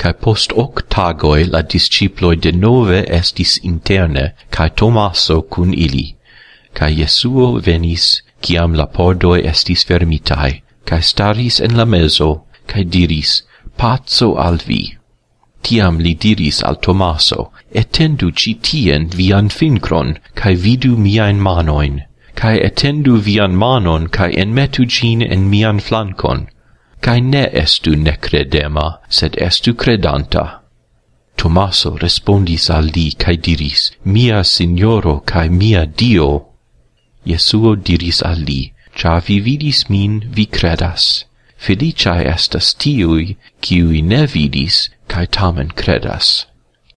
Cae post 8 tagoi la disciploi de nove estis interne, cae Tomaso cun ili. Cae Jesuo venis, ciam la pordoi estis fermitae, cae staris en la meso, cae diris, Paco al vi. Tiam li diris al Tomaso, Etendu ci tien vian fingron, cae vidu miain manoin, cae etendu vian manon, cae enmetu gin en mian flancon, cae ne estu necredema, sed estu credanta. Tomaso respondis al li, cae diris, Mia Signoro cae mia Dio. Jesuo diris al li, Cia vi vidis min, vi credas. Feliciae estas tiui, kiui ne vidis, cae tamen credas.